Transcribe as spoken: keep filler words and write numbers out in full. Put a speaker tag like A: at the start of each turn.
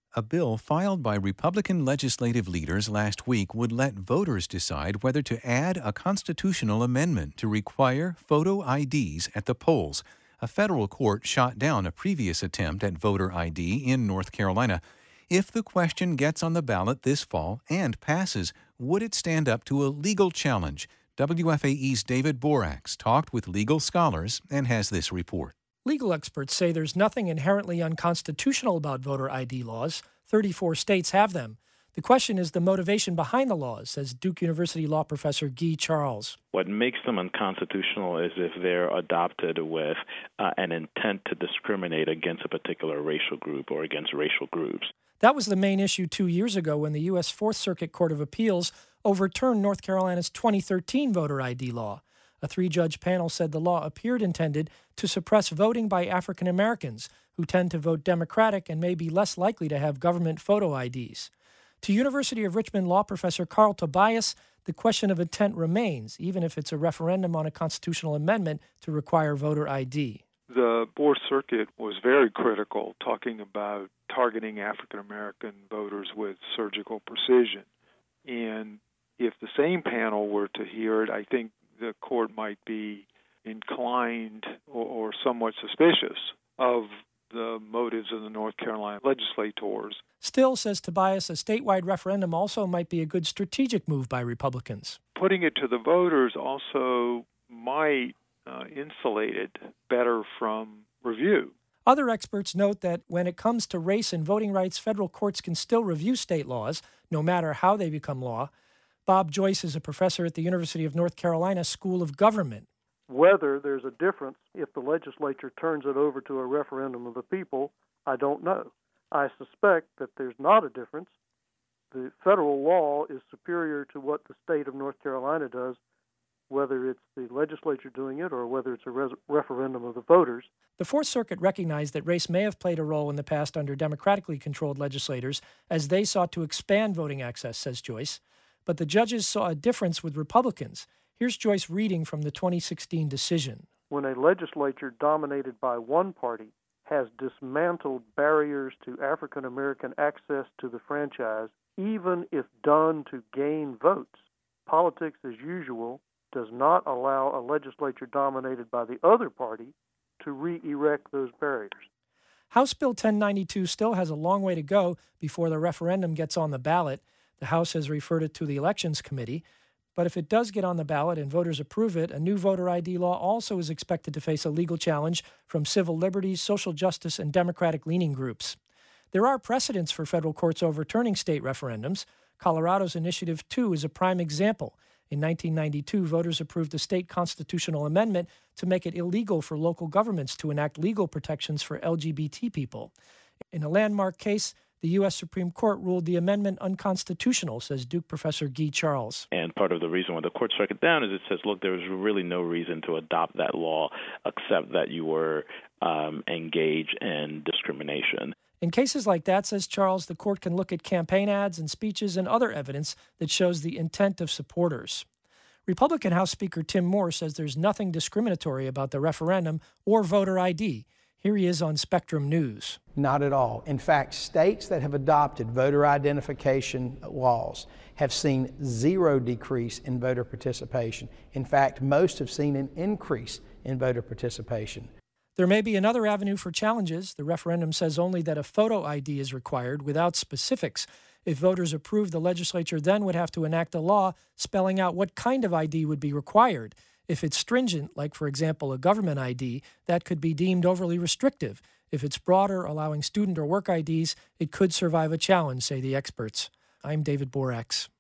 A: A bill filed by Republican legislative leaders last week would let voters decide whether to add a constitutional amendment to require photo I Ds at the polls. A federal court shot down a previous attempt at voter I D in North Carolina. If the question gets on the ballot this fall and passes, would it stand up to a legal challenge? W F A E's David Borax talked with legal scholars and has this report.
B: Legal experts say there's nothing inherently unconstitutional about voter I D laws. thirty-four states have them. The question is the motivation behind the laws, says Duke University law professor Guy Charles.
C: What makes them unconstitutional is if they're adopted with uh, an intent to discriminate against a particular racial group or against racial groups.
B: That was the main issue two years ago when the U S Fourth Circuit Court of Appeals overturned North Carolina's twenty thirteen voter I D law. A three-judge panel said the law appeared intended to suppress voting by African Americans, who tend to vote Democratic and may be less likely to have government photo I Ds. To University of Richmond law professor Carl Tobias, the question of intent remains, even if it's a referendum on a constitutional amendment to require voter I D.
D: The Fourth Circuit was very critical, talking about targeting African American voters with surgical precision. And if the same panel were to hear it, I think the court might be inclined or, or somewhat suspicious of the motives of the North Carolina legislators.
B: Still, says Tobias, a statewide referendum also might be a good strategic move by Republicans.
D: Putting it to the voters also might uh, insulate it better from review.
B: Other experts note that when it comes to race and voting rights, federal courts can still review state laws, no matter how they become law. Bob Joyce is a professor at the University of North Carolina School of Government.
E: Whether there's a difference if the legislature turns it over to a referendum of the people, I don't know. I suspect that there's not a difference. The federal law is superior to what the state of North Carolina does, whether it's the legislature doing it or whether it's a res- referendum of the voters.
B: The Fourth Circuit recognized that race may have played a role in the past under democratically controlled legislators as they sought to expand voting access, says Joyce. But the judges saw a difference with Republicans. Here's Joyce reading from the twenty sixteen decision.
E: When a legislature dominated by one party has dismantled barriers to African American access to the franchise, even if done to gain votes, politics as usual does not allow a legislature dominated by the other party to re-erect those barriers.
B: House Bill ten ninety-two still has a long way to go before the referendum gets on the ballot. The House has referred it to the Elections Committee. But if it does get on the ballot and voters approve it, a new voter I D law also is expected to face a legal challenge from civil liberties, social justice, and Democratic-leaning groups. There are precedents for federal courts overturning state referendums. Colorado's Initiative two is a prime example. In nineteen ninety-two, voters approved a state constitutional amendment to make it illegal for local governments to enact legal protections for L G B T people. In a landmark case, the U S Supreme Court ruled the amendment unconstitutional, says Duke professor Guy Charles.
C: And part of the reason why the court struck it down is it says, look, there was really no reason to adopt that law except that you were um, engaged in discrimination.
B: In cases like that, says Charles, the court can look at campaign ads and speeches and other evidence that shows the intent of supporters. Republican House Speaker Tim Moore says there's nothing discriminatory about the referendum or voter I D. Here he is on Spectrum News.
F: Not at all. In fact, states that have adopted voter identification laws have seen zero decrease in voter participation. In fact, most have seen an increase in voter participation.
B: There may be another avenue for challenges. The referendum says only that a photo I D is required without specifics. If voters approve, the legislature then would have to enact a law spelling out what kind of I D would be required. If it's stringent, like, for example, a government I D, that could be deemed overly restrictive. If it's broader, allowing student or work I Ds, it could survive a challenge, say the experts. I'm David Borax.